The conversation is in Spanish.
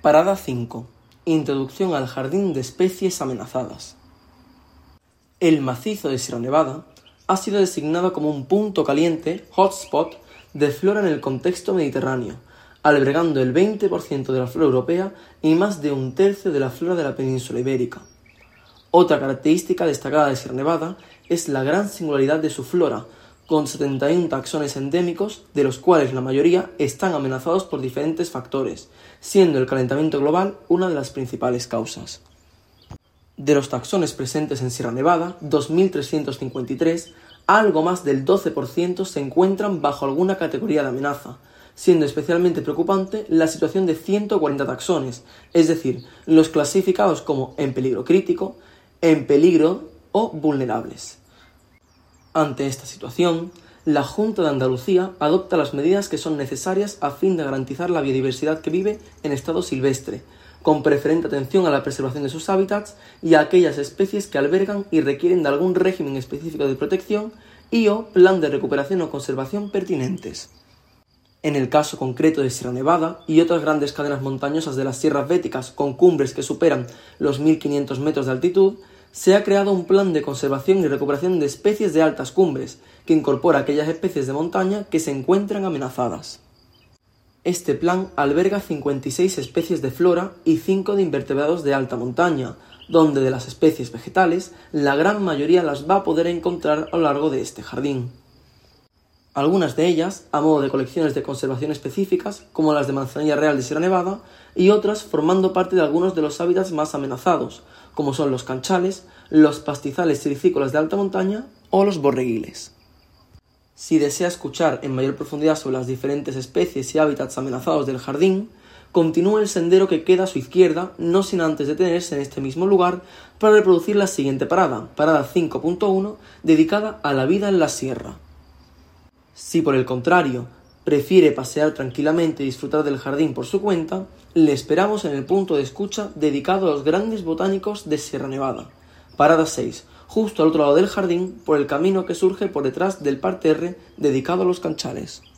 Parada 5. Introducción al jardín de especies amenazadas. El macizo de Sierra Nevada ha sido designado como un punto caliente, hotspot, de flora en el contexto mediterráneo, albergando el 20% de la flora europea y más de un tercio de la flora de la península ibérica. Otra característica destacada de Sierra Nevada es la gran singularidad de su flora, con 71 taxones endémicos, de los cuales la mayoría están amenazados por diferentes factores, siendo el calentamiento global una de las principales causas. De los taxones presentes en Sierra Nevada, 2.353, algo más del 12% se encuentran bajo alguna categoría de amenaza, siendo especialmente preocupante la situación de 140 taxones, es decir, los clasificados como en peligro crítico, en peligro o vulnerables. Ante esta situación, la Junta de Andalucía adopta las medidas que son necesarias a fin de garantizar la biodiversidad que vive en estado silvestre, con preferente atención a la preservación de sus hábitats y a aquellas especies que albergan y requieren de algún régimen específico de protección y o plan de recuperación o conservación pertinentes. En el caso concreto de Sierra Nevada y otras grandes cadenas montañosas de las sierras béticas con cumbres que superan los 1.500 metros de altitud, se ha creado un plan de conservación y recuperación de especies de altas cumbres, que incorpora aquellas especies de montaña que se encuentran amenazadas. Este plan alberga 56 especies de flora y 5 de invertebrados de alta montaña, donde de las especies vegetales, la gran mayoría las va a poder encontrar a lo largo de este jardín. Algunas de ellas a modo de colecciones de conservación específicas, como las de manzanilla real de Sierra Nevada, y otras formando parte de algunos de los hábitats más amenazados, como son los canchales, los pastizales silícolas de alta montaña o los borreguiles. Si desea escuchar en mayor profundidad sobre las diferentes especies y hábitats amenazados del jardín, continúe el sendero que queda a su izquierda, no sin antes detenerse en este mismo lugar para reproducir la siguiente parada, parada 5.1, dedicada a la vida en la sierra. Si por el contrario prefiere pasear tranquilamente y disfrutar del jardín por su cuenta, le esperamos en el punto de escucha dedicado a los grandes botánicos de Sierra Nevada. Parada 6, justo al otro lado del jardín, por el camino que surge por detrás del parterre dedicado a los canchales.